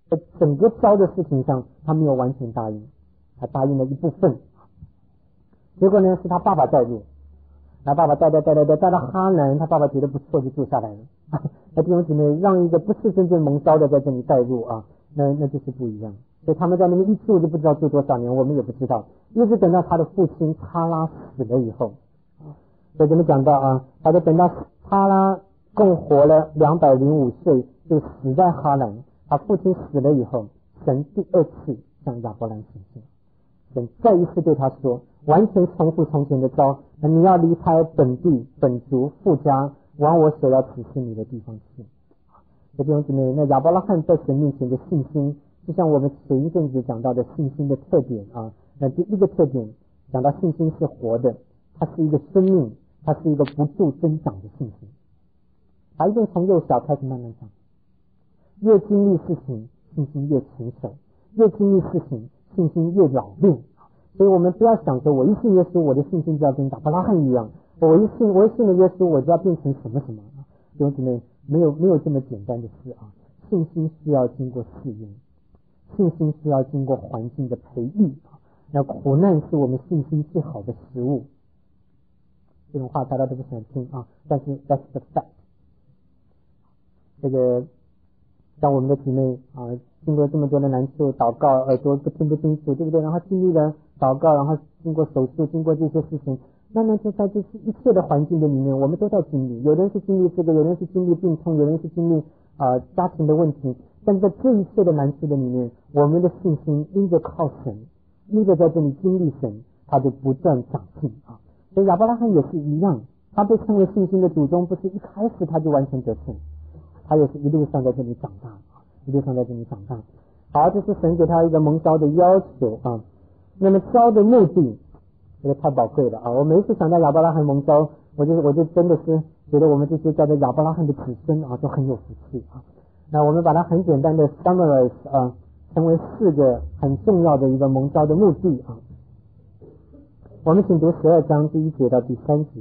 在整个招的事情上，他没有完全答应，他答应了一部分。结果呢，是他爸爸带路，他爸爸带到哈兰，他爸爸觉得不错，就住下来了。那弟兄姊妹，让一个不是真正蒙召的在这里带路啊，那就是不一样。所以他们在那边一住就不知道住多少年，我们也不知道，一直等到他的父亲擦拉死了以后。所以怎么讲到啊？他就等到擦拉共活了205岁，就死在哈兰。他父亲死了以后，神第二次向亚伯兰显现，神再一次对他说，完全重复从前的招，你要离开本地本族父家，往我所要指示你的地方去。这弟兄姊妹，那亚伯拉罕在神面前的信心，就像我们前一阵子讲到的信心的特点啊。那第一个特点讲到信心是活的，它是一个生命，它是一个不住增长的信心。它一定从幼小开始慢慢长，越经历事情，信心越成熟；越经历事情，信心越老练。所以我们不要想说，我一信耶稣，我的信心就要跟亚伯拉罕一样；我一信了耶稣，我就要变成什么什么。弟兄姊妹，没有这么简单的事啊！信心需要经过试验，信心需要经过环境的培育。那苦难是我们信心最好的食物。这种话大家都不喜欢听啊，但是 that's the fact。这个像我们的体内啊，经过这么多的难处，祷告耳朵听不清楚，对不对？然后经历了祷告，然后经过手术，经过这些事情，慢慢就在这一切的环境的里面，我们都在经历。有人是经历这个，有人是经历病痛，有人是经历家庭的问题。但是在这一切的难处的里面，我们的信心因着靠神，因着在这里经历神，他就不断长进啊。所以亚伯拉罕也是一样，他被称为信心的祖宗，不是一开始他就完全得胜，他也是一路上在这里长大，一路上在这里长大。好，这是神给他一个蒙召的要求啊。那么召的目的，这个太宝贵了啊！我每一次想到亚伯拉罕蒙召，我就真的是觉得我们这些叫做亚伯拉罕的子孙啊，都很有福气啊。那我们把它很简单的 summarize 啊，成为4个很重要的一个蒙召的目的啊。我们请读12章第1节到第3节。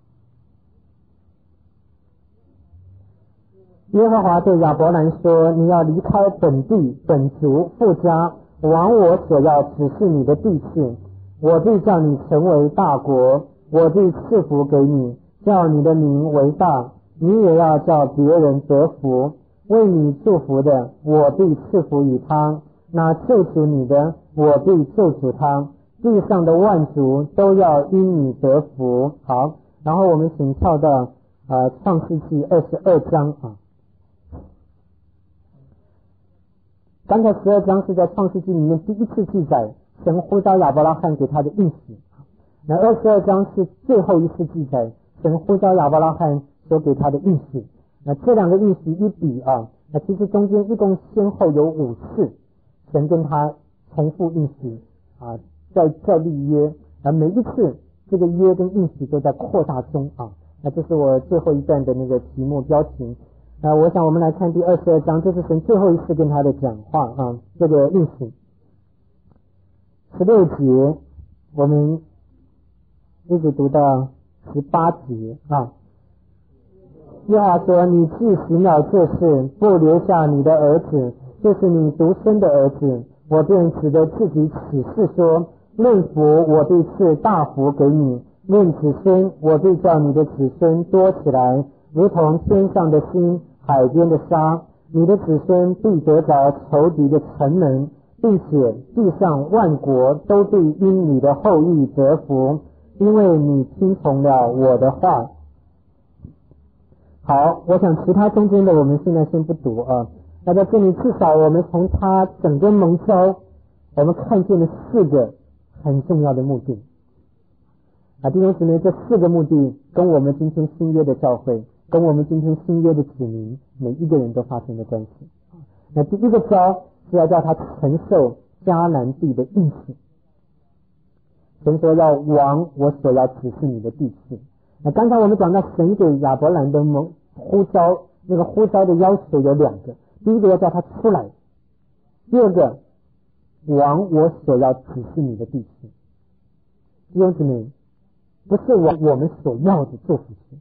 耶和华对亚伯兰说：你要离开本地本族父家，往我所要指示你的地去。我必叫你成为大国，我必赐福给你，叫你的名为大，你也要叫别人得福。为你祝福的，我必赐福于他；那咒诅你的，我必咒诅他。地上的万族都要因你得福。好，然后我们请跳到创世纪22章啊。刚才12章是在创世纪里面第一次记载神呼召亚伯拉罕给他的应许，那22章是最后一次记载神呼召亚伯拉罕所给他的应许。那这2个应许一比啊，那其实中间一共先后有5次神跟他重复应许啊，再立约，而每一次这个约跟应许都在扩大中啊。那这是我最后一段的那个题目标题。那我想我们来看第22章，这是神最后一次跟他的讲话啊，这个应许。16节我们一直读到18节啊。耶和华说：你既行了这事，不留下你的儿子，就是你独生的儿子，我便指着自己起誓说：论福我必赐大福给你，论子孙我必叫你的子孙多起来，如同天上的星，海边的沙。你的子孙必得着仇敌的城门，并且地上万国都必因你的后裔得福，因为你听从了我的话。好，我想其他中间的我们现在先不读啊。那在这里至少我们从他整个蒙召，我们看见了4个很重要的目的啊。弟兄姊妹，这4个目的跟我们今天新约的教会，跟我们今天新约的子民每一个人都发生了关系。那第一个召是要叫他承受迦南地的应许，神说要往我所要指示你的地去。那刚才我们讲到神给亚伯兰的呼召，那个呼召的要求有2个，第一个要叫他出来，第2个往我所要指示你的地去。弟兄姊妹，不是往我们所要的做福去，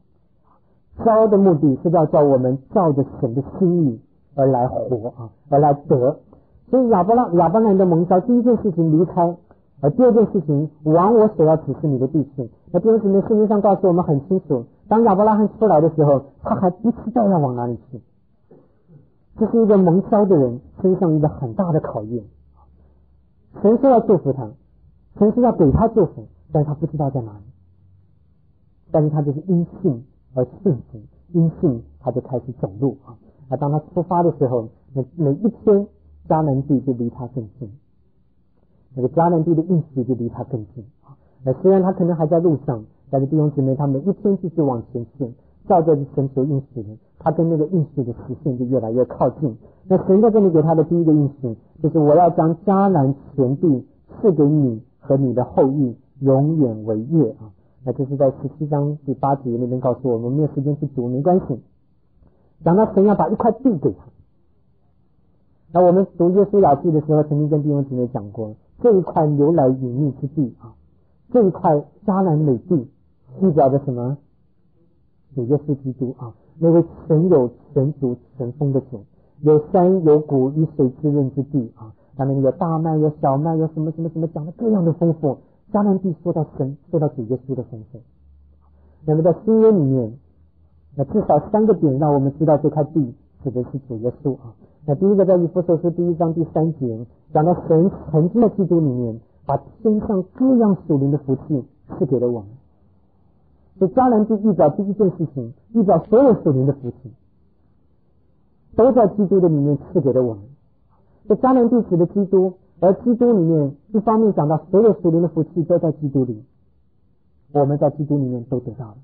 召的目的是要叫我们照着神的心意而来活啊，而来得。 所以亚伯拉罕的蒙召，第一件事情离开，第二件事情往我所要指示你的地去。那弟兄姊妹，圣经上告诉我们很清楚，当亚伯拉罕出来的时候，他还不知道要往哪里去。这是一个蒙召的人身上一个很大的考验。神说要祝福他，神说要给他祝福，但是他不知道在哪里。但是他就是因信而顺服，因信他就开始走路啊。那当他出发的时候，每一天迦南地就离他更近，那个迦南地的应许就离他更近啊。虽然他可能还在路上，但是弟兄姊妹，他每一天继续往前进，照着神所应许的，他跟那个应许的实现就越来越靠近。那神在这里给他的第一个应许，就是我要将迦南全地赐给你和你的后裔，永远为业啊。那这是在17章第8节那边告诉我们，没有时间去读没关系。讲到神要把一块地给他，那我们读约书亚记的时候，曾经跟弟兄姊妹讲过，这一块流来隐秘之地啊，这一块迦南美地，预表着什么？主耶稣基督啊，那位神有神足神丰的主，有山有谷与水滋润之地啊，那边有大麦有小麦有什么什么什么，讲的各样的丰富。迦南地说到神，说到主耶稣的丰富。那么在新约里面，那至少3个点让我们知道这块地指的是主耶稣啊。那第一个在以弗所书1章第3节，讲到神曾经在基督里面把天上各样属灵的福气赐给了我们。所以迦南地预表第一件事情，预表所有属灵的福气都在基督的里面赐给了我们。这迦南地指的基督，而基督里面一方面讲到所有属灵的福气都在基督里，我们在基督里面都得到了。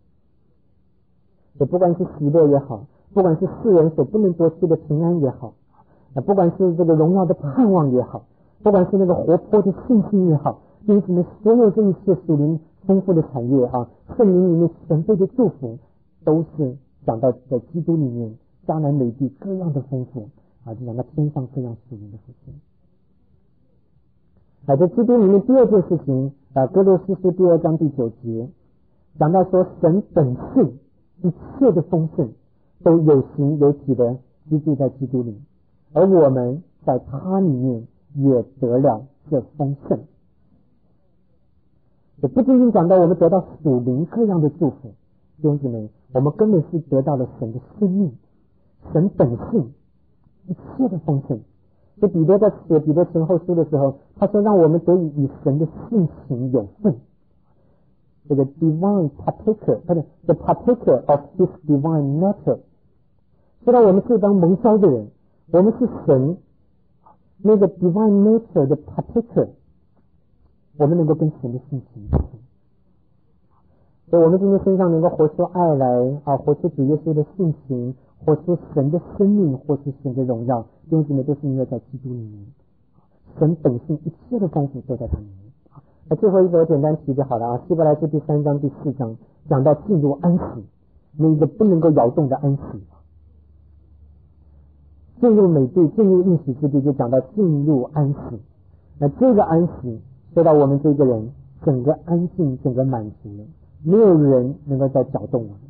也不管是喜乐也好，不管是世人所不能夺去的平安也好，不管是这个荣耀的盼望也好，不管是那个活泼的信心也好，因此呢，所有这一切属灵丰富的产业啊，圣灵里面神辈的祝福，都是讲到在基督里面迦南美地各样的丰富啊，就讲到天上各样属灵的福气。在基督里面第二件事情哥罗西书2章第9节讲到说，神本性一切的丰盛都有形有体的居住在基督里，而我们在他里面也得了这丰盛。也不仅仅讲到我们得到属灵各样的祝福，弟兄姊妹，我们根本是得到了神的生命，神本性一切的丰盛。所以彼得在写彼得前后书的时候，他说让我们得以与神的性情有份，这个 divine partaker， the partaker of his divine nature。 说到我们这帮蒙召的人，我们是神那个 divine nature 的 partaker， 我们能够跟神的性情有份。所以我们今天身上能够活出爱来啊，活出主耶稣的性情，活出神的生命，活出神的荣耀，弟兄姊妹，都是因为在基督里面，神本性一切的丰富都在他里面。那最后一个我简单提就好了啊，希伯来书第3章第4章讲到进入安息，那一个不能够摇动的安息，进入美地，进入应许之地，就讲到进入安息。那这个安息说到我们这个人整个安静，整个满足了，没有人能够再搅动我们。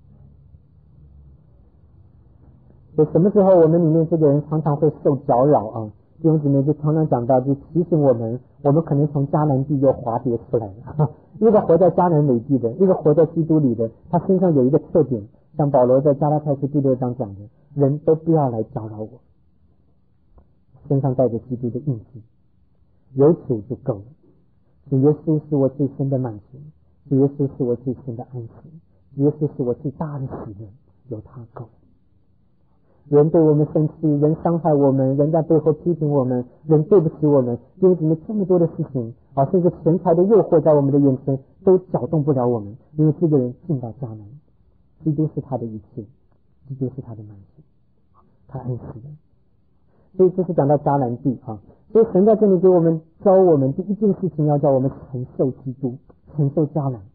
所以什么时候我们里面这个人常常会受搅扰啊？弟兄姊妹就常常讲到，就提醒我们可能从迦南地又滑跌出来了。一个活在迦南美地的，一个活在基督里的，他身上有一个特点，像保罗在加拉太书第6章讲的，人都不要来搅扰我，身上带着基督的印记，有主就够了。主耶稣是我最深的满足，主耶稣是我最深的安息，主耶稣是我最大的喜乐，有他够了。人对我们生气，人伤害我们，人在背后批评我们，人对不起我们，因为怎么这么多的事情啊，甚至钱财的诱惑在我们的眼前都搅动不了我们，因为这个人进到迦南，基督是他的一切，基督是他的满足，他安息了。所以这是讲到迦南地啊，所以神在这里给我们教我们第一件事情，要叫我们承受基督，承受迦南。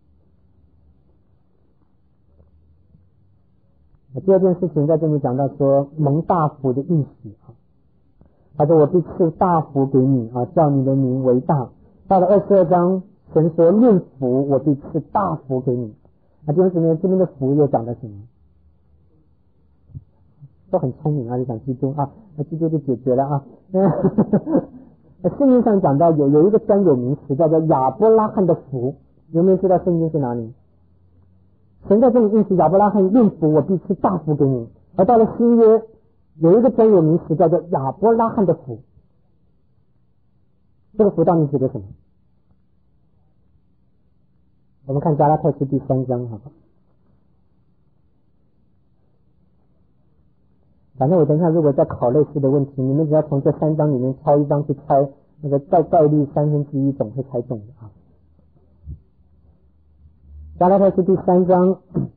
第二件事情在这里讲到说蒙大福的应许啊，他说我必赐大福给你啊，叫你的名为大。到了22章，神说论福，我必赐大福给你。弟兄姊妹，这边的福又讲的什么？ 都很聪明啊，就讲基督啊，那基督就解决了啊。圣经上讲到有一个专有名词叫做亚伯拉罕的福，有没有知道圣经是哪里？神在这里应许亚伯拉罕，应福我必赐大福给你。而到了新约，有一个专有名词叫做亚伯拉罕的福，这个福到底指的什么？我们看加拉太书第3章，好吧？反正我等一下如果再考类似的问题，你们只要从这3章里面挑一章去猜，那个概率1/3总会猜中的啊。加拉太书第3章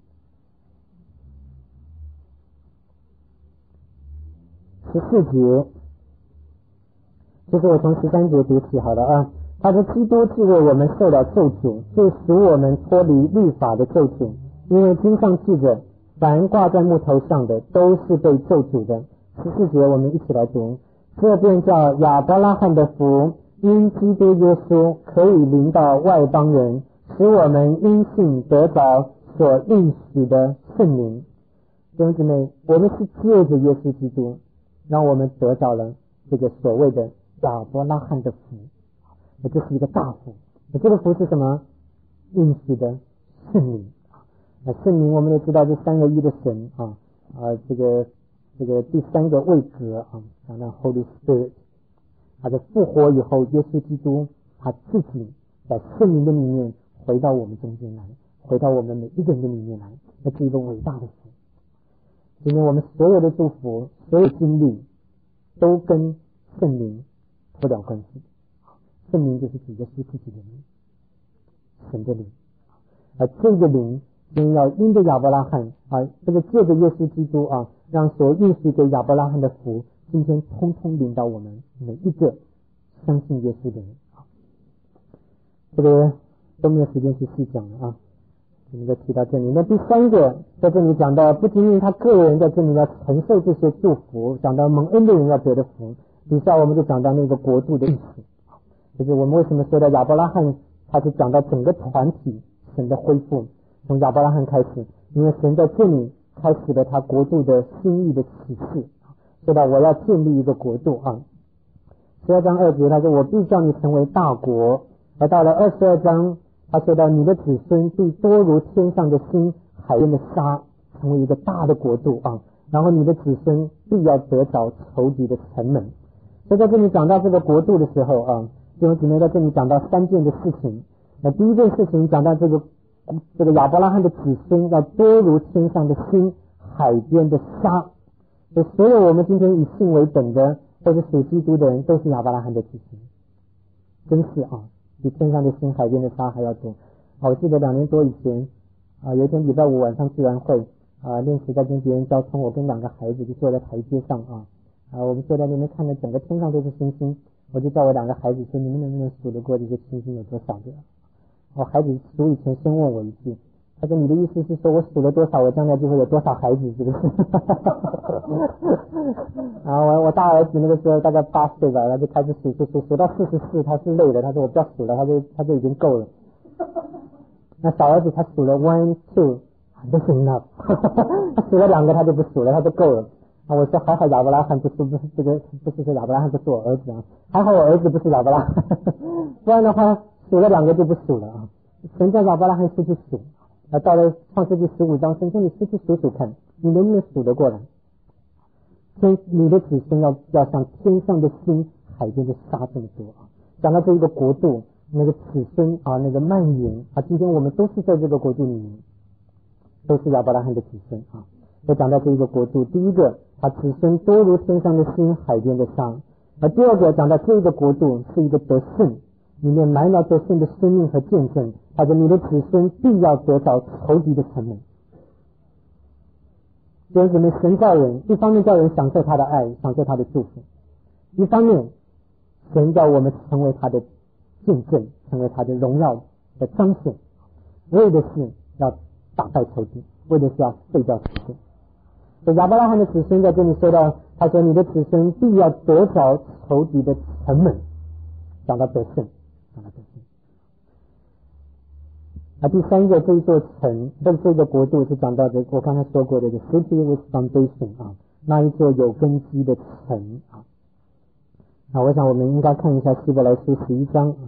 14节，就是我从13节读起好了啊。他说基督既为我们受了咒诅，就使我们脱离律法的咒诅，因为经上记着凡挂在木头上的都是被咒诅的。14节我们一起来读，这便叫亚伯拉罕的福，因基督耶稣可以临到外邦人，使我们因信得着所应许的圣灵。弟兄姊妹，我们是借着耶稣基督让我们得到了这个所谓的亚伯拉罕的福，那这是一个大福。那这个福是什么？应许的圣灵。那圣灵我们也知道是3个一的神啊，这个第3个位格啊，讲到 Holy Spirit， 他在复活以后，耶稣基督他自己在圣灵的里面回到我们中间来，回到我们每一个人的里面来，那是一个伟大的福。今天我们所有的祝福，所有经历都跟圣灵脱了关系。圣灵就是指耶稣自己的灵，神的灵，而这个灵要因着亚伯拉罕啊，这个借着耶稣基督啊，让所应许给亚伯拉罕的福，今天通通领到我们每一个相信耶稣的人。这个都没有时间去细讲了啊，我们就提到这里。那第3个在这里讲到，不仅仅他个人在这里要承受这些祝福，讲到蒙恩的人要得的福，底下我们就讲到那个国度的意思，就是我们为什么说到亚伯拉罕，他是讲到整个团体神的恢复，从亚伯拉罕开始，因为神在这里开始了他国度的心意的启示，说到我要建立一个国度啊。12章2节他说我必叫你成为大国，而到了22章他说到你的子孙必多如天上的星，海边的沙，成为一个大的国度啊。然后你的子孙必要得着仇敌的城门。所以在这里讲到这个国度的时候啊，弟兄姊妹在这里讲到3件的事情。那第一件事情讲到这个亚伯拉罕的子孙要多如天上的星，海边的沙。所有我们今天以信为本的或者属基督的人都是亚伯拉罕的子孙，真是啊，比天上的星海边的沙还要多。我记得2年多以前有一天礼拜五晚上聚完会练习在跟别人交通，我跟2个孩子就坐在台阶上我们坐在那边看着整个天上都是星星，我就叫我2个孩子说，你们能不能数得过这些星星有多少个？孩子数以前先问我一句，他说你的意思是说我数了多少，我将来就会有多少孩子，是不是？我大儿子那个时候大概8岁吧，他就开始数到44，他是累的，他说我不要数了，他就已经够了。那小儿子他数了1 2 that's enough 他数了2个他就不数了，他就够了。我说还好亚伯拉罕不是这个不是说亚伯拉罕不是我儿子啊，还好我儿子不是亚伯拉罕不然的话数了2个就不数了啊。神叫亚伯拉罕出去数，到了创世纪15章，神说你出去数数看，你能不能数得过来？你的子孙要像天上的星，海边的沙这么多啊。讲到这一个国度，那个子孙那个蔓延今天我们都是在这个国度里面，都是亚伯拉罕的子孙啊。就讲到这一个国度，第一个子孙多如天上的星，海边的沙。第二个讲到这一个国度是一个得胜，里面埋了得胜的生命和见证，他说你的子孙必要得到仇敌的城门。弟兄姊妹，神造人，一方面叫人享受他的爱，享受他的祝福，一方面神叫我们成为他的见证，成为他的荣耀的彰显，为的是要打败仇敌，为的是要废掉仇敌。所以亚伯拉罕的子孙在这里说到，他说你的子孙必要得着仇敌的城门，讲到得胜，讲到得胜。第3个这一座城，这个国度是讲到我刚才说过的 the city with foundation 那一座有根基的城啊。那我想我们应该看一下希伯来书11章啊。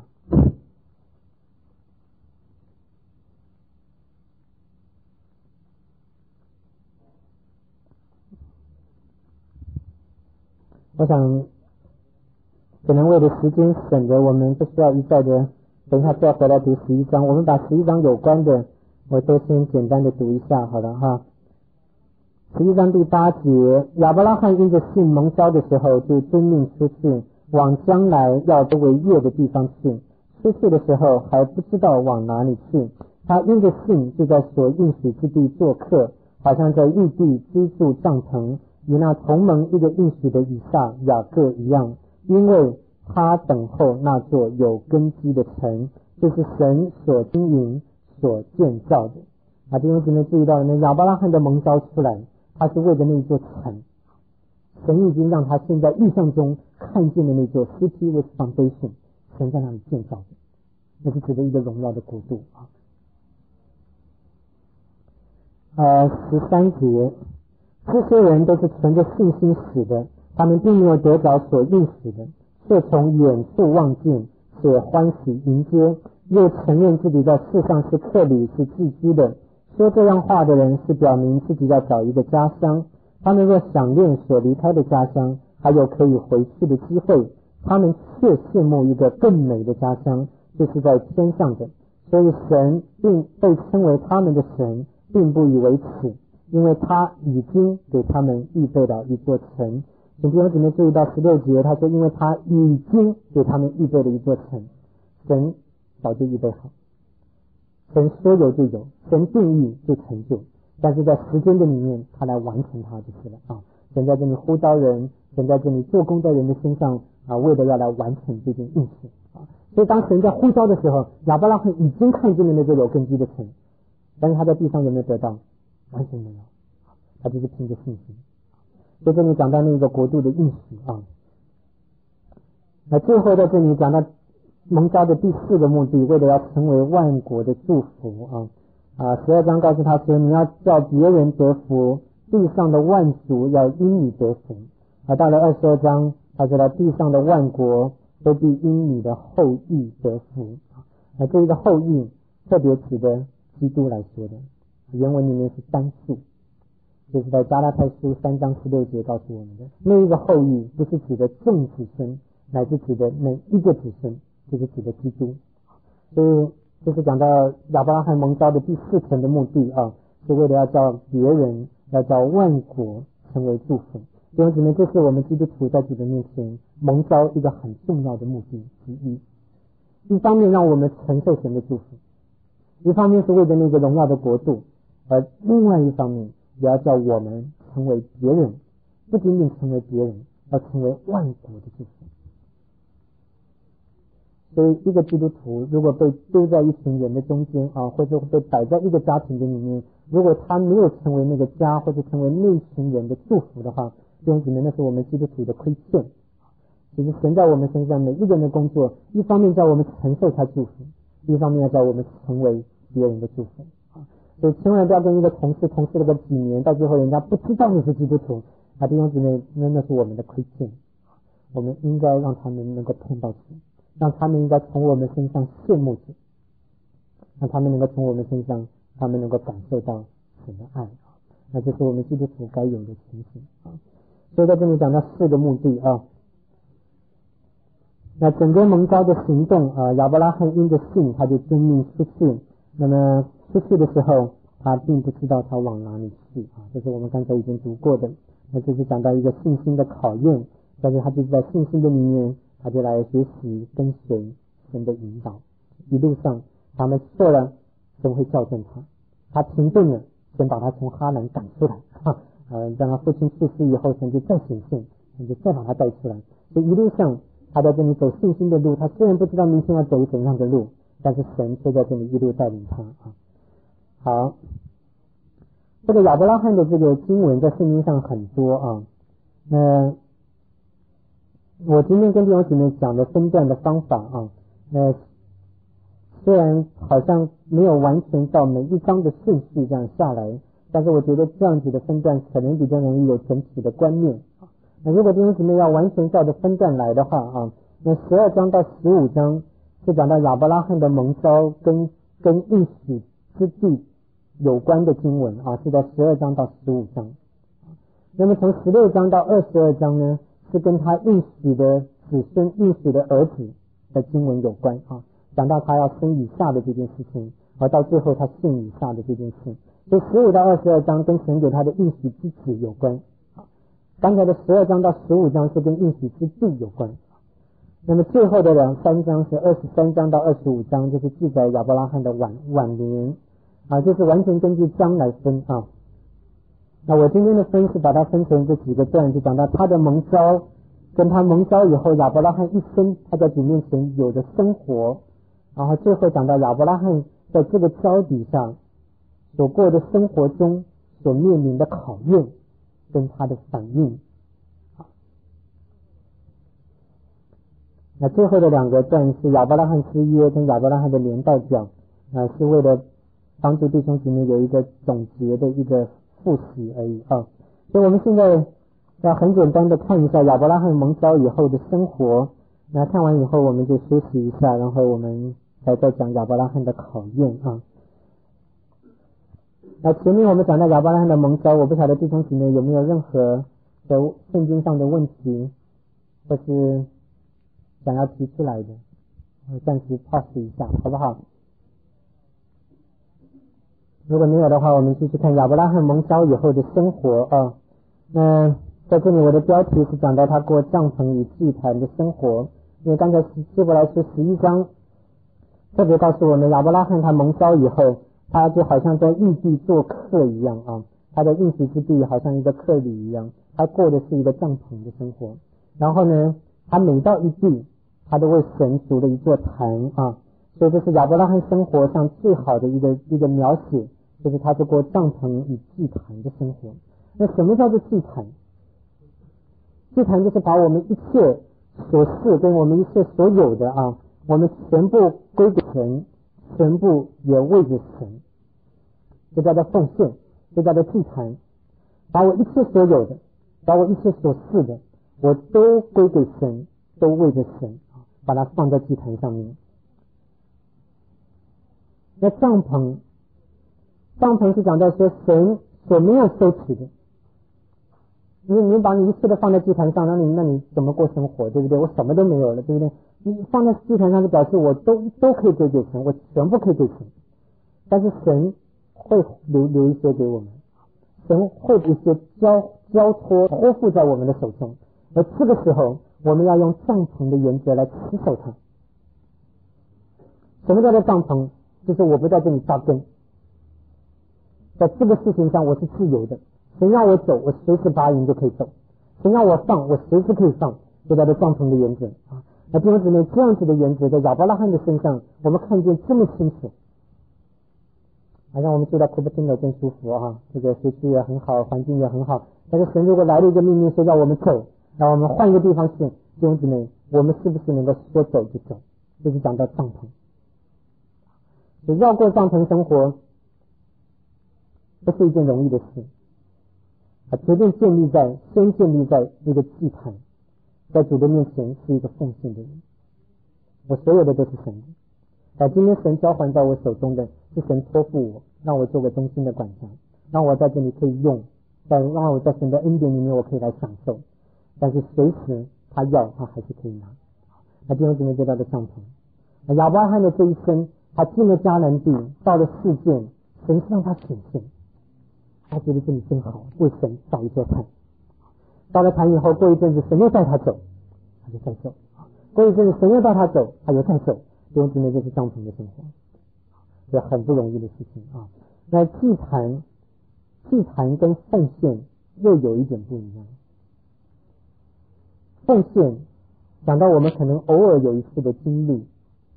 我想可能为了时间省得我们不需要一再的等一下再回来读11章，我们把11章有关的我都先简单的读一下好了哈。11章第8节，亚伯拉罕因着信蒙召的时候，就遵命出去，往将来要得为业的地方去。出去的时候还不知道往哪里去，他因着信就在所应许之地做客，好像在异地居住帐篷，与那同盟一个应许的以撒、雅各一样，因为他等候那座有根基的城，就是神所经营、所建造的。弟兄姊妹注意到呢，亚伯拉罕的蒙召出来，他是为了那座城，神已经让他现在意象中看见的那座 city with foundation， 神在那里建造的，那是指的一个荣耀的国度啊。13节，这些人都是存着信心死的，他们并没有得着所应许的，却从远处望见，且欢喜迎接，又承认自己在世上是客旅，是寄居的。说这样话的人是表明自己要找一个家乡，他们若想念所离开的家乡，还有可以回去的机会，他们却羡慕一个更美的家乡，就是在天上的。所以神并被称为他们的神，并不以为耻，因为他已经给他们预备了一座城。请弟兄姊妹注意到16节，他说因为他已经给他们预备了一座城，神早就预备好，神说有就有，神定义就成就，但是在时间的里面他来完成它就是了啊。神在这里呼召人，神在这里做工在人的身上啊，为了要来完成这件应许啊。所以当神在呼召的时候，亚伯拉罕已经看见了那个有根基的城，但是他在地上有没有得到？完全没有，他就是凭着信心。所以这里讲到那个国度的应许啊。那最后在这里讲到蒙召的第4个目的，为了要成为万国的祝福啊。12章告诉他说，你要叫别人得福，地上的万族要因你得福。到了22章，他说了地上的万国都必因你的后裔得福。这一个后裔特别指的基督来说的，原文里面是单数，就是在加拉太书3章16节告诉我们的。那一个后裔不是指的众子孙，乃是指的每一个子孙，就是指的基督。所以就是讲到亚伯拉罕蒙召的第4层的目的啊，是为了要叫别人，要叫万国成为祝福。弟兄姊妹，这是我们基督徒在主的面前蒙召一个很重要的目的之一。一方面让我们承受神的祝福，一方面是为了那个荣耀的国度，而另外一方面也要叫我们成为别人，不仅仅成为别人，要成为万国的祝福。所以一个基督徒如果被丢在一群人的中间啊，或者被摆在一个家庭的里面，如果他没有成为那个家，或者成为那群人的祝福的话，弟兄姊妹，那是我们基督徒的亏欠。其实神在我们身上每一个人的工作，一方面叫我们承受他祝福，一方面要叫我们成为别人的祝福啊。所以千万不要跟一个同事了个几年，到最后人家不知道你是基督徒啊，弟兄姊妹，那是我们的亏欠。我们应该让他们能够碰到主，让他们应该从我们身上羡慕主，让他们能够从我们身上，他们能够感受到神的爱啊。那这是我们基督徒该有的情形啊。所以在这里讲到4个目的啊。那整个蒙召的行动啊，亚伯拉罕因着信他就遵命出去。那么出去的时候，他并不知道他往哪里去啊，这是我们刚才已经读过的。那这是讲到一个信心的考验，但是他就在信心的里面，他就来学习跟随神的引导。一路上他们错了，神会校正他；他停顿了，神把他从哈兰赶出来让他父亲去世以后，神就再显现，神就再把他带出来。所以一路上他在这里走信心的路，他虽然不知道明天要走怎样的路，但是神却在这里一路带领他啊。好，这个亚伯拉罕的这个经文在圣经上很多啊。我今天跟弟兄姊妹讲的分段的方法啊，虽然好像没有完全照每一章的顺序这样下来， 但是我觉得这样子的分段可能比较容易有整体的观念。那如果弟兄姊妹要完全照着分段来的话啊，那12章到15章是讲到亚伯拉罕的蒙召跟应许之地有关的经文啊，是在12章到15章。那么从16章到22章呢，是跟他应许的子孙、应许的儿子的经文有关啊，讲到他要生以撒的这件事情，而到最后他信以撒的这件事。所以15到22章跟神给他的应许之子有关啊，刚才的12章到15章是跟应许之地有关。那么最后的3章是23章到25章，就是记载亚伯拉罕的晚年啊，就是完全根据章来分啊。那我今天的分是把它分成这几个段，就讲到他的蒙召，跟他蒙召以后亚伯拉罕一生他在主面前有的生活，然后最后讲到亚伯拉罕在这个招底下所过的生活中所面临的考验跟他的反应。那最后的2个段是亚伯拉罕之约跟亚伯拉罕的连带表，是为了帮助弟兄姊妹有一个总结的一个复习而已啊。所以我们现在要很简单的看一下亚伯拉罕蒙召以后的生活，那看完以后我们就休息一下，然后我们再讲亚伯拉罕的考验啊。那前面我们讲到亚伯拉罕的蒙召，我不晓得弟兄姊妹有没有任何的圣经上的问题或是想要提出来的，我暂时 pause 一下好不好？如果没有的话，我们继续看亚伯拉罕蒙召以后的生活啊。那在这里我的标题是讲到他过帐篷与祭坛的生活，因为刚才希伯来书11章特别告诉我们，亚伯拉罕他蒙召以后，他就好像在异地做客一样啊，他的应许之地好像一个客旅一样，他过的是一个帐篷的生活。然后呢，他每到一地，他都为神筑了一座坛啊，所以这是亚伯拉罕生活上最好的一个描写，就是他是过帐篷与祭坛的生活。那什么叫做祭坛？祭坛就是把我们一切所事跟我们一切所有的啊，我们全部归给神，全部也为着神，这叫做奉献，这叫做祭坛。把我一切所有的，把我一切所事的，我都归给神，都为着神，把它放在祭坛上面。那帐篷是讲到说神所没有收取的，你把你一切的放在祭坛上，那你怎么过生活，对不对？我什么都没有了，对不对？你放在祭坛上是表示我都可以归给神，我全部可以给神，但是神会留一些给我们，神会一些交托付在我们的手中，而这个时候我们要用帐篷的原则来持守它。什么叫做帐篷？就是我不在这里扎根，在这个事情上我是自由的，神要我走，我随时拔营就可以走；神要我放，我随时可以放，这叫做帐篷的原则啊。那弟兄姊妹，这样子的原则在亚伯拉罕的身上我们看见这么清楚，好像我们住在库珀汀的更舒服啊，这个学区也很好，环境也很好，但是神如果来了一个命令说让我们走，让我们换一个地方去，弟兄姊妹，我们是不是能够说走就走？就是讲到帐篷，要过帐篷生活不是一件容易的事啊，决定先建立在一个祭坛，在主的面前是一个奉献的人，我所有的都是神的，今天神交还在我手中的是神托付我，让我做个忠心的管家，让我在这里可以用，让我在神的恩典里面我可以来享受，但是随时他要他还是可以拿。那弟兄姊妹就到了帐篷，亚伯拉罕的这一生，他进了迦南地，到了世界，神是让他显现，他觉得这里真好，为神造一座坛。到了坛以后，过一阵子神又带他走，他就再走；过一阵子神又带他走，他又再走。弟兄姊妹，这是帐篷的生活，这很不容易的事情啊。那祭坛跟奉献又有一点不一样。奉献讲到我们可能偶尔有一次的经历，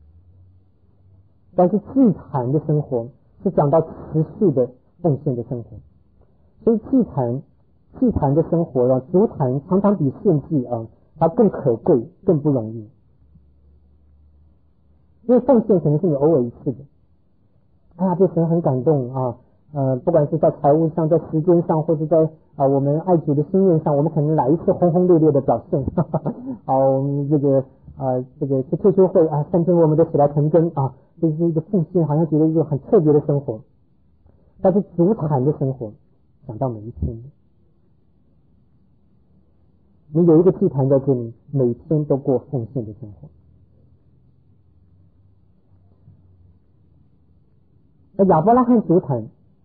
但是祭坛的生活是讲到持续的奉献的生活。所以祭坛的生活啊，足坛常常比献祭啊它更可贵，更不容易。因为奉献可能是你偶尔一次的，哎呀，对神很感动啊， 不管是在财务上，在时间上，或者在我们爱主的心愿上，我们可能来一次轰轰烈烈的表现。我们这个去退休会3天我们都起来成真这是一个奉献，好像觉得一个很特别的生活。但是主坛的生活，讲到每一天，你有一个祭坛在这里，每天都过奉献的生活。而亚伯拉罕主坛，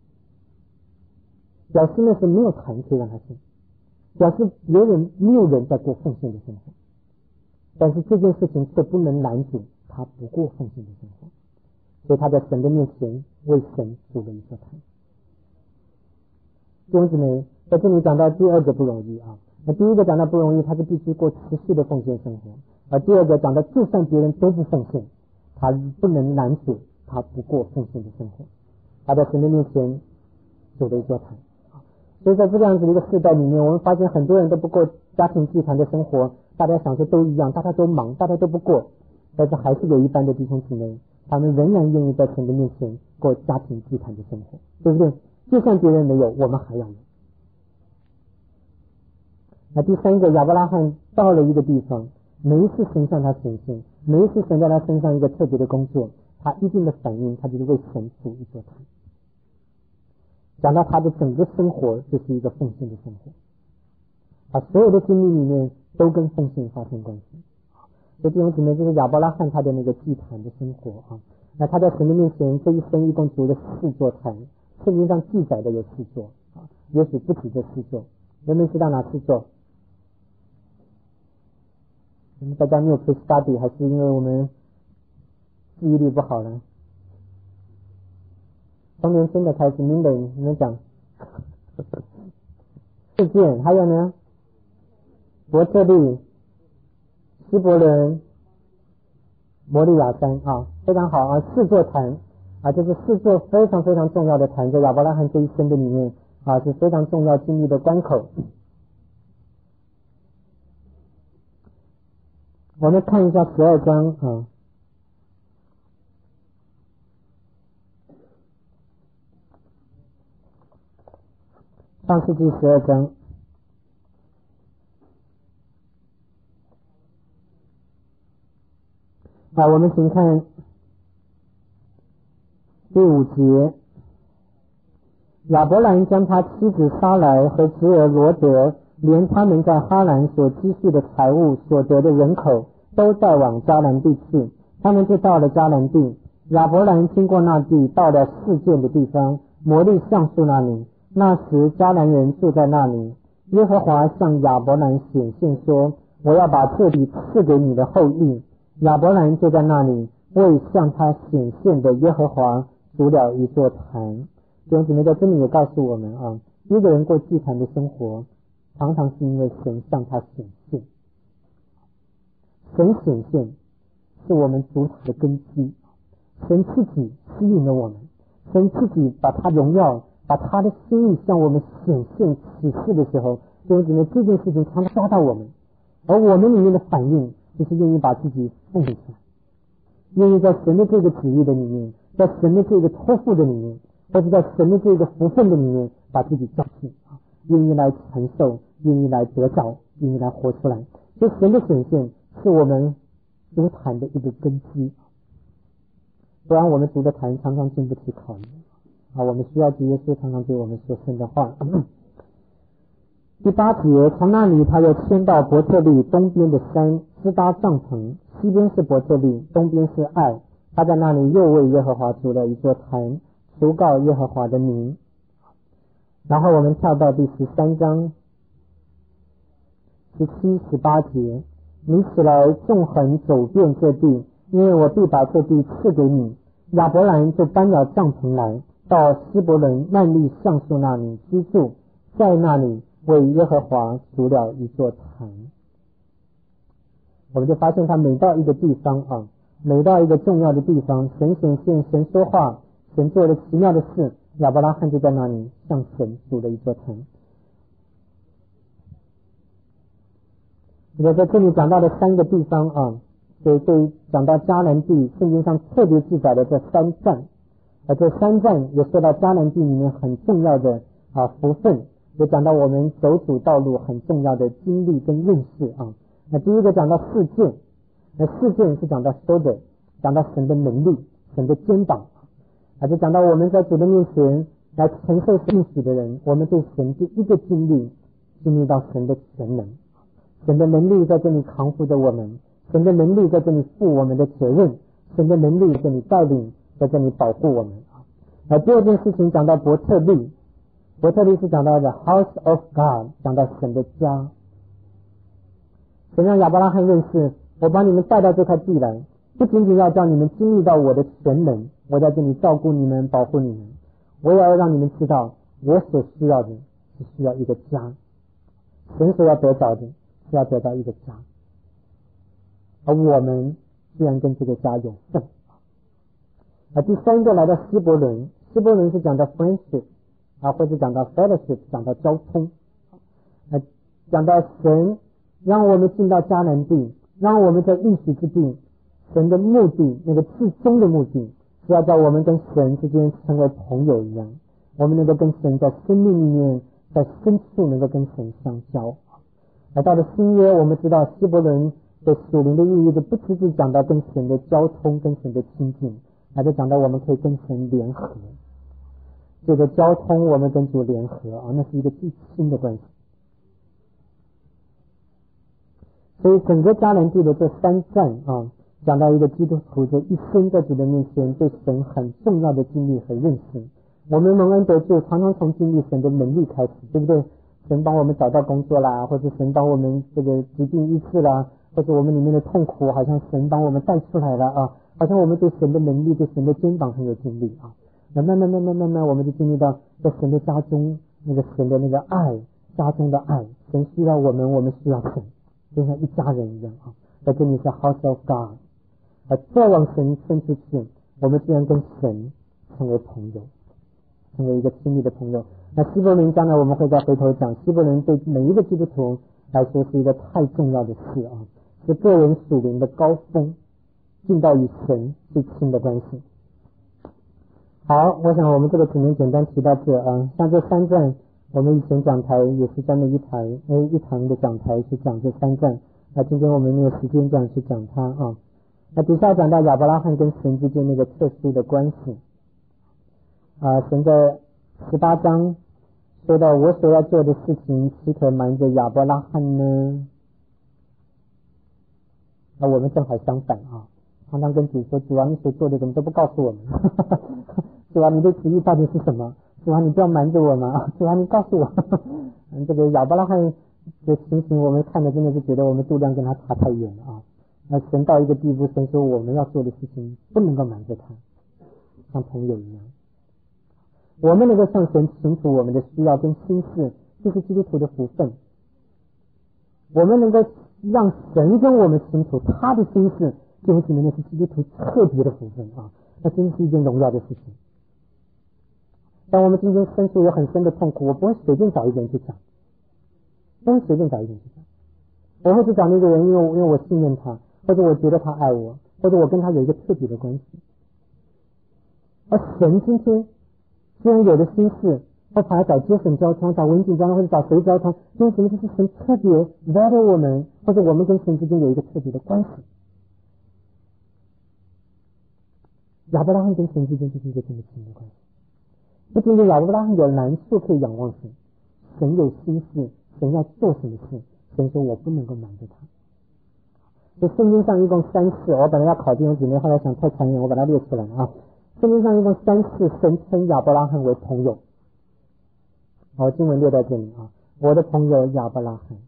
表示那是没有坛可以让他信，表示没有人在过奉献的生活。但是这件事情却不能拦阻他不过奉献的生活，所以他在神的面前为神筑了一座坛。弟兄姊妹，在这里讲到第二个不容易那第一个讲到不容易，他是必须过持续的奉献生活，而第二个讲到就算别人都不奉献，他不能拦阻他不过奉献的生活。他在神的面前筑了一座坛。所以在这样子的一个世代里面，我们发现很多人都不过家庭祭坛的生活，大家想说都一样，大家都忙，大家都不过，但是还是有一般的弟兄姊妹，他们仍然愿意在神的面前过家庭祭坛的生活，对不对？就算别人没有，我们还要有。那第三个，亚伯拉罕到了一个地方，每一次神向他显现，每一次神在他身上一个特别的工作，他一定的反应，他就是为神筑一座坛。讲到他的整个生活就是一个奉献的生活，他所有的经历里面都跟奉献发生关系。所以弟兄姊妹，这是亚伯拉罕他的那个祭坛的生活那他在神的面前这一生一共筑了4座坛，圣经上记载的有4座也许不止这4座。人们知道哪4座？我们大家没有 case study， 还是因为我们记忆力不好了？从年轻的开始，明北你们讲事件，还有呢，伯特利、希伯伦、摩利亚山非常好4座坛这是4座非常非常重要的坛，在亚伯拉罕这一生的里面是非常重要经历的关口。我们看一下12章创世纪12章我们请看第5节。亚伯兰将他妻子撒来和侄儿罗德，连他们在哈兰所积蓄的财物所得的人口，都带往迦南地去。他们就到了迦南地。亚伯兰经过那地，到了示剑的地方，摩利橡树那里。那时迦南人住在那里。耶和华向亚伯兰显现说，我要把这地赐给你的后裔。亚伯兰就在那里为向他显现的耶和华筑了一座坛。弟兄姊妹，在这里也告诉我们一个人过祭坛的生活，常常是因为神向他显现。神显现是我们主坛的根基，神自己吸引了我们，神自己把他荣耀，把他的心意向我们显现启示的时候，弟兄姊妹，这件事情常常抓到我们，而我们里面的反应就是愿意把自己奉献出来，愿意在神的这个旨意的里面，在神的这个托付的里面，或者在神的这个福分的里面，把自己交出愿意来承受，愿意来得着，愿意来活出来。所以神的显现是我们主坛的一个根基，不然我们主的坛常常经不起考验我们需要主耶稣常常对我们说神的话。第8节，从那里他又迁到伯特利东边的山，支搭帐篷，西边是伯特利，东边是爱。他在那里又为耶和华筑了一座坛，求告耶和华的名。然后我们跳到第13章17、18节，你起来纵横走遍这地，因为我必把这地赐给你。亚伯兰就搬了帐篷来，到希伯伦曼利橡树那里居住，在那里为耶和华筑了一座坛。我们就发现他每到一个地方每到一个重要的地方，神显现，神说话，神做了奇妙的事，亚伯拉罕就在那里向神筑了一座坛。在这里讲到的3个地方对讲到迦南地，圣经上特别记载的这3站这3站也说到迦南地里面很重要的福分，也讲到我们走主道路很重要的经历跟认识啊。那第一个讲到事件，那事件是讲到说的，讲到神的能力，神的肩膀就讲到我们在主的面前来承受应许的人，我们对神第一个经历到神的全能，神的能力在这里扛负着我们，神的能力在这里负我们的责任，神的能力在这里带领，在这里保护我们第二件事情讲到伯特利是讲到的 House of God， 讲到神的家。神让亚伯拉罕认识，我把你们带到这块地来，不仅仅要叫你们经历到我的全能，我在这里照顾你们，保护你们，我也要让你们知道，我所需要的是需要一个家，神所要得着的是要得到一个家，而我们居然跟这个家有份第三个来到希伯伦是讲到 friendship或者讲到 fellowship， 讲到交通讲到神让我们进到迦南地，让我们在应许之地，神的目的，那个至终的目的是要叫我们跟神之间成为朋友一样，我们能够跟神在生命里面在深处能够跟神相交到了新约，我们知道希伯伦的属灵的意义就不只是讲到跟神的交通，跟神的亲近，就讲到我们可以跟神联合，这个交通我们跟主联合那是一个最亲的关系。所以整个迦南地的这3站讲到一个基督徒这一生在主的面前对神很重要的经历和认识。我们蒙恩得救常常从经历神的能力开始，对不对？神帮我们找到工作啦，或者神帮我们这个疾病医治啦，或者我们里面的痛苦好像神帮我们带出来了好像我们对神的能力，对神的肩膀很有经历那慢慢我们就经历到在神的家中，那个神的那个爱，家中的爱，神需要我们，我们需要神，就像一家人一样在这里是 House of God 再往神伸出去，我们居然跟神成为朋友，成为一个亲密的朋友。那希伯伦将来我们会再回头讲，希伯伦对每一个基督徒来说是一个太重要的事是个人属灵的高峰，进到与神最亲的关系。好，我想我们这个只能简单提到这像这3站，我们以前讲台也是专门一堂的讲台去讲这3站，今天我们没有时间这样去讲它那底下讲到亚伯拉罕跟神之间那个特殊的关系神在18章说到，我所要做的事情岂可瞒着亚伯拉罕呢？那我们正好相反常常跟主说，主你所做的怎么都不告诉我们主你的旨意到底是什么？主你不要瞒着我们主你告诉我这个亚伯拉罕的情形我们看的真的是觉得我们度量跟他差太远了那神到一个地步，神说我们要做的事情不能够瞒着他，像朋友一样，我们能够向神倾吐我们的需要跟心事，这是基督徒的福分。我们能够让神跟我们倾吐他的心事，这种那是基督徒特别的福分那真是一件荣耀的事情。当我们今天身处有很深的痛苦，我不会随便找一个人去讲，我会去找那个人，因为我信任他，或者我觉得他爱我，或者我跟他有一个特别的关系。而神今天虽然有的心事会跑来找接神交通，找文景交通，或者找谁交通，因为什么？就是神特别 value 我们，或者我们跟神之间有一个特别的关系。亚伯拉罕跟神之间就是一个这么亲的关系。不仅仅亚伯拉罕有难处可以仰望神，神有心事，神要做什么事，神说我不能够瞒着他。所以圣经上一共3次，我本来要考弟兄姊妹，后来想太残忍，我把它列出来圣经上一共3次神称亚伯拉罕为朋友。经文列在这里我的朋友亚伯拉罕。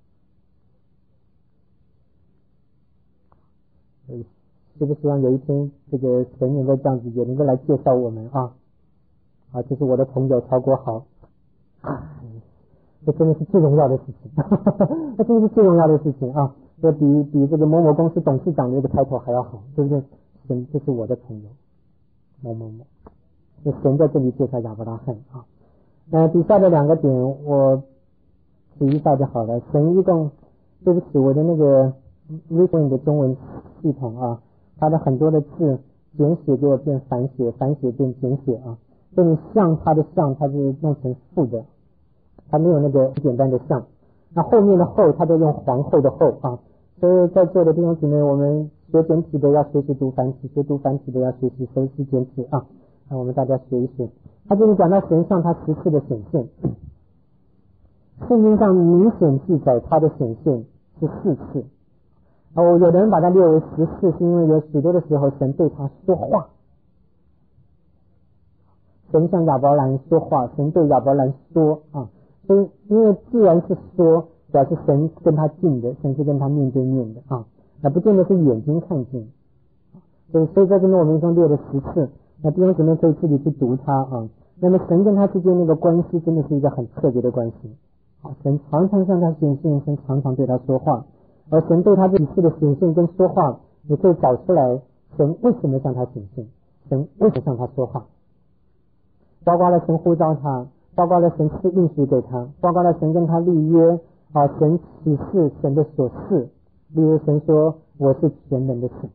希不希望有一天这个神能够这样子，也能够来介绍我们这是我的朋友曹国豪这真的是最荣耀的事情这真的是最荣耀的事情这比这个某某公司董事长的这个抬头还要好，对不对？神这是我的朋友某某某，这神在这里介绍亚伯拉罕那底下的2个点我提一下就好了。神一共，对不起，我的那个 reading 的中文系统它的很多的字简写就变繁写，繁写变简写啊。所以你像它的像，它是弄成复的，它没有那个简单的像。那后面的后，它就用皇后的后啊。所以在座的弟兄姊妹，我们学简体的要学习读繁体，学读繁体的要学习熟悉简体啊。那我们大家学一学。他这里讲到神像他10次的显现，圣经上明显记载他的显现是4次。有的人把它列为10次，是因为有许多的时候神对他说话，神向亚伯兰说话，神对亚伯兰说啊，所以因为自然是说，表示神跟他近的，神是跟他面对面的啊，那不见得是眼睛看见。所以在这边我们一共列了10次，那弟兄姊妹可以自己去读它啊。那么神跟他之间那个关系真的是一个很特别的关系啊，神常常向他显现，神常常对他说话。而神对他这几次的显现跟说话，你可以找出来神为什么向他显现，神为什么向他说话，包括了神呼召他，包括了神赐应许给他，包括了神跟他立约啊，神启示神的所示，例如神说我是全能的神，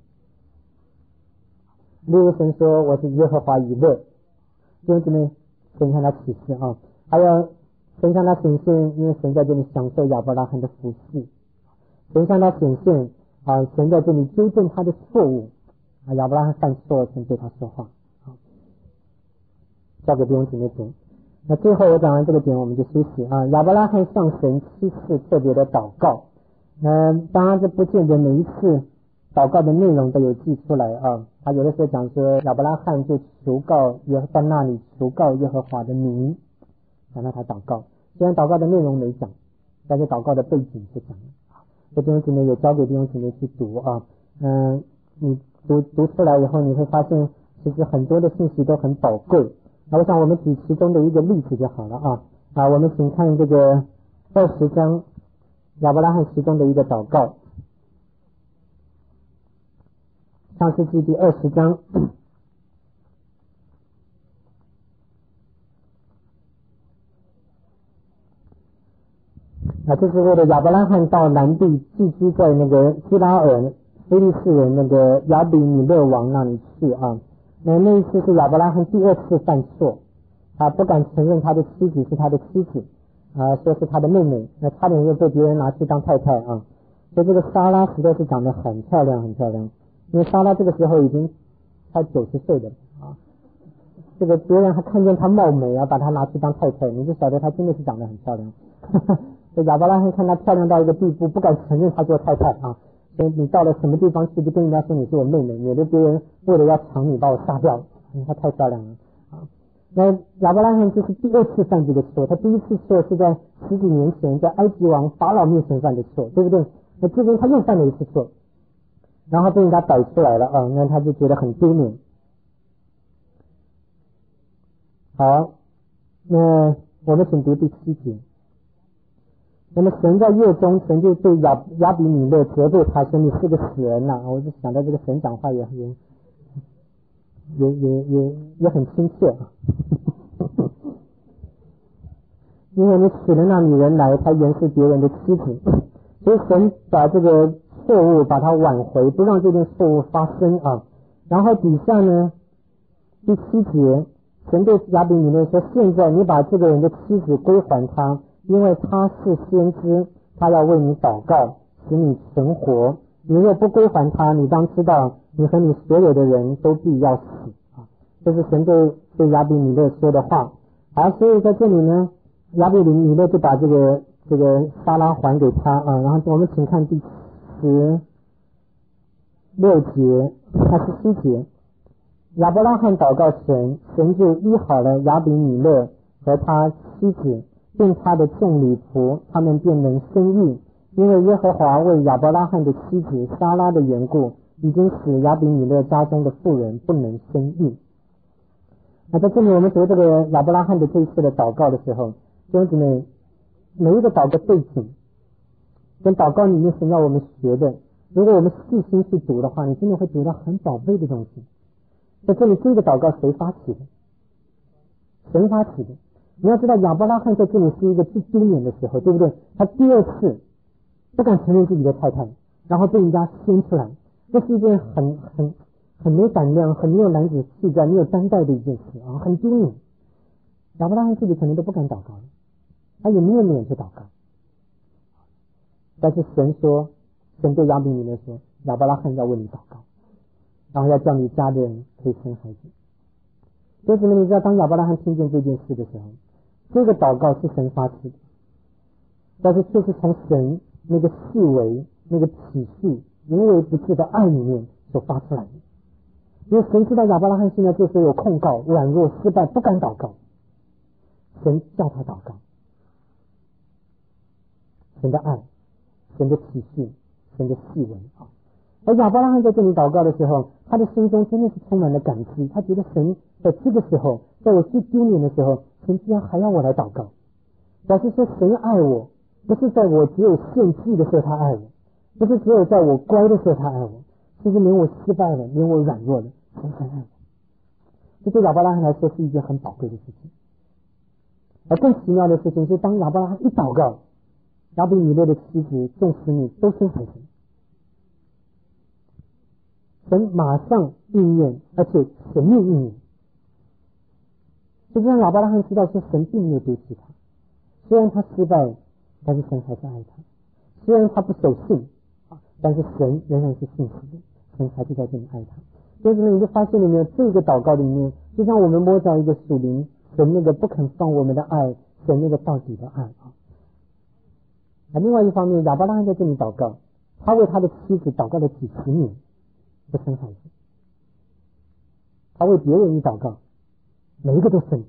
例如神说我是耶和华以勒，就是这边神向他启示啊，还有神向他显现，因为神在这里享受亚伯拉罕的福气。神向他显现啊，神在这里纠正他的错误啊，亚伯拉罕犯错，神对他说话啊，交给弟兄姊妹读。那最后我讲完这个点，我们就休息啊。亚伯拉罕向神7次特别的祷告，当然这不见得每一次祷告的内容都有记出来啊。他有的时候讲说亚伯拉罕就求告在那里求告耶和华的名，讲到他祷告，虽然祷告的内容没讲，但是祷告的背景是讲的。这弟兄姊妹也交给弟兄姊妹去读啊，你读出来以后，你会发现其实很多的信息都很宝贵。那我想我们举其中的一个例子就好了啊，我们请看这个20章亚伯拉罕其中的一个祷告，创世纪第20章。这是为了亚伯拉罕到南地寄居在那个基拉尔非利士人那个亚比米勒王那里去啊。那一次是亚伯拉罕第2次犯错，他不敢承认他的妻子是他的妻子啊，说是他的妹妹，那差点又被别人拿去当太太啊。所以这个莎拉实在是长得很漂亮很漂亮，因为莎拉这个时候已经才90岁的啊，这个别人还看见她貌美啊，把她拿去当太太，你就晓得她真的是长得很漂亮。这亚伯拉罕看她漂亮到一个地步，不敢承认她做太太啊。所以你到了什么地方去，就跟人家说你是我妹妹，免得别人为了要抢你把我杀掉，她太漂亮了啊。那亚伯拉罕这是第2次犯这个错，他第1次错是在10几年前在埃及王法老面前犯的错，对不对？那这边他又犯了1次错，然后被人家逮出来了啊，那他就觉得很丢脸。好，那我们请读第7节。那么神在夜中，神就对亚比米勒责备他说你是个死人呐，我就想到这个神讲话也很亲切啊。因为你娶了那女人来，她原是别人的妻子，所以神把这个错误把它挽回，不让这件错误发生啊。然后底下呢，第7节，神对亚比米勒说：现在你把这个人的妻子归还他，因为他是先知，他要为你祷告，使你存活。你若不归还他，你当知道，你和你所有的人都必要死啊！这是神对亚比米勒说的话。好，所以在这里呢，亚比米勒就把这个莎拉还给他啊。然后我们请看第16节，17节，亚伯拉罕祷告神，神就医好了亚比米勒和他妻子，并他的众女仆，他们便能生育。因为耶和华为亚伯拉罕的妻子莎拉的缘故，已经使亚比米勒家中的妇人不能生育。那在这里我们读这个亚伯拉罕的这一次的祷告的时候，弟兄姊妹，每一个祷告背景跟祷告里面神要我们学的，如果我们细心去读的话，你真的会读到很宝贝的东西。在这里这个祷告谁发起的？神发起的。你要知道亚伯拉罕在这里是一个最丢脸的时候，对不对？他第2次不敢承认自己的太太，然后被人家掀出来，这是一件很没胆量、很没有男子气概、没有担待的一件事啊，很丢脸。亚伯拉罕自己可能都不敢祷告了，他也没有脸去祷告。但是神对亚比米勒说，亚伯拉罕要为你祷告，然后要叫你家的人可以生孩子。为什么你知道，当亚伯拉罕听见这件事的时候，这个祷告是神发出的，但是却是从神那个细微、那个体恤、无微不至的爱里面所发出来的。因为神知道亚伯拉罕现在就是有控告、软弱、失败，不敢祷告，神叫他祷告。神的爱，神的体恤，神的细微啊！而亚伯拉罕在这里祷告的时候，他的心中真的是充满了感激。他觉得神在这个时候，在我最丢脸的时候，神居然还要我来祷告，表示说神爱我，不是在我只有献祭的时候他爱我，不是只有在我乖的时候他爱我，甚至连我失败了，连我软弱了，神还爱我。这对亚伯拉罕来说是一件很宝贵的事情。而更奇妙的事情是，当亚伯拉罕一祷告，亚比米勒的妻子众使女都生孩子，神马上应验，而且全面应验。就让亚伯拉罕知道说，神并没有丢弃他，虽然他失败了，但是神还是爱他；虽然他不守信，但是神仍然是信实的，神还是在这里爱他。所以呢，你就发现了没有，这个祷告里面，就像我们摸到一个属灵神那个不肯放我们的爱，神那个到底的爱啊。另外一方面，亚伯拉罕在这里祷告，他为他的妻子祷告了几十年不生孩子，他为别人一祷告，每一个都生。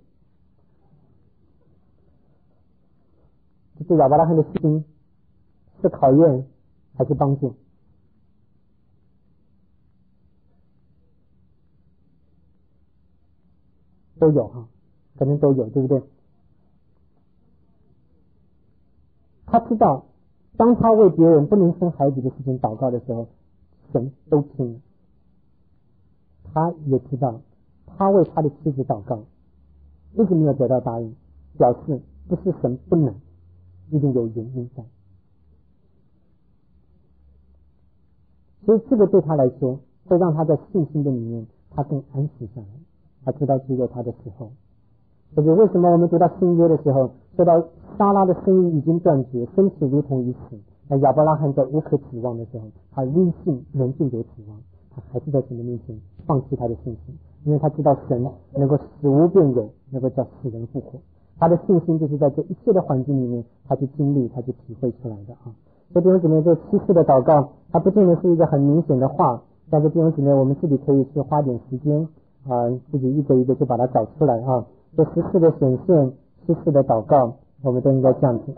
这对亚伯拉罕的心是考验还是帮助？都有哈，可能都有，对不对？他知道，当他为别人不能生孩子的事情祷告的时候，神都听。他也知道，他为他的妻子祷告，一直没有得到答应，表示不是神不能，一定有原因在。所以这个对他来说，会让他在信心的里面，他更安息下来。他知道只有他的时候。所以为什么我们读到新约的时候，说到撒拉的生意已经断绝，身体如同已死，那亚伯拉罕在无可指望的时候，他因信仍旧有指望，他还是在神的面前放弃他的信心，因为他知道神能够使无变有，能够叫死人复活。他的信心就是在这一切的环境里面，他去经历，他去体会出来的啊。所以弟兄姊妹，这七次的祷告，它不见得是一个很明显的话，但是弟兄姊妹，我们自己可以去花点时间自己一个一个就把它找出来啊。这14的显现，14的祷告，我们都应该这样子。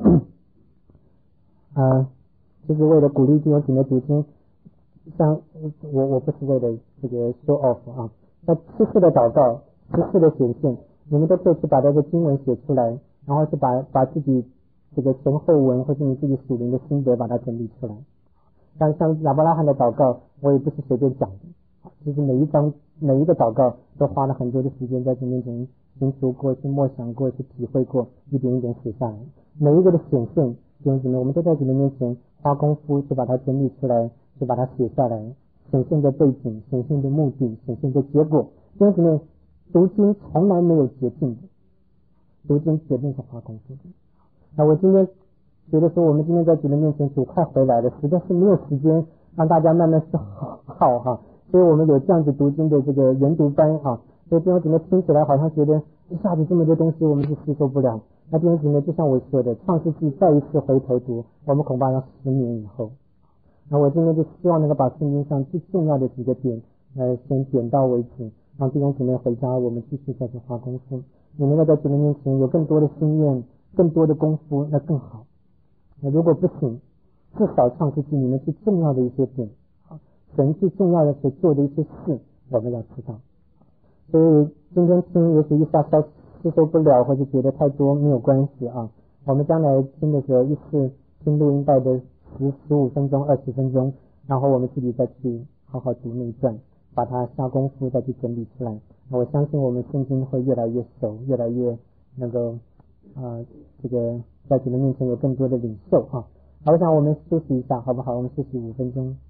就是为了鼓励弟兄姊妹读经，像我不是为了这个 show off 啊。那14的祷告，14的显现，你们都可以去把这个经文写出来，然后去把自己这个前后文或者你自己属灵的心得把它整理出来。像亚伯拉罕的祷告，我也不是随便讲的，就是每一个祷告都花了很多的时间在这面前寻求过，去默想过，去体会过，一点一点写下来。每一个的显现，弟兄姊妹，我们都在主的面前花功夫去把它整理出来，去把它写下来，显现的背景，显现的目的，显现的结果。弟兄姊妹，读经从来没有捷径的，读经绝对是花功夫的。那我今天觉得说，我们今天在主的面前，主快回来了，实在是没有时间让大家慢慢去耗哈，所以我们有这样子读经的这个研读班啊。所以弟兄姊妹听起来好像觉得一下子这么多东西我们是吸收不了。那弟兄姊妹，就像我说的，创世纪再一次回头读，我们恐怕要10年以后。那我今天就希望能够把圣经上最重要的几个点先点到为止，让弟兄姊妹回家我们继续再去花功夫。你能够在主的面前有更多的心愿，更多的功夫，那更好。那如果不行，至少创世纪里面最重要的一些点，神最重要的所做的一些事，我们要知道。所以今天听也许一下吸收不了，或者觉得太多，没有关系啊。我们将来听的时候，一次听录音带的15分钟、20分钟，然后我们自己再去好好读那一段，把它下功夫再去整理出来。我相信我们圣经会越来越熟，越来越能够这个在主的面前有更多的领受啊。好，我想我们休息一下，好不好？我们休息5分钟。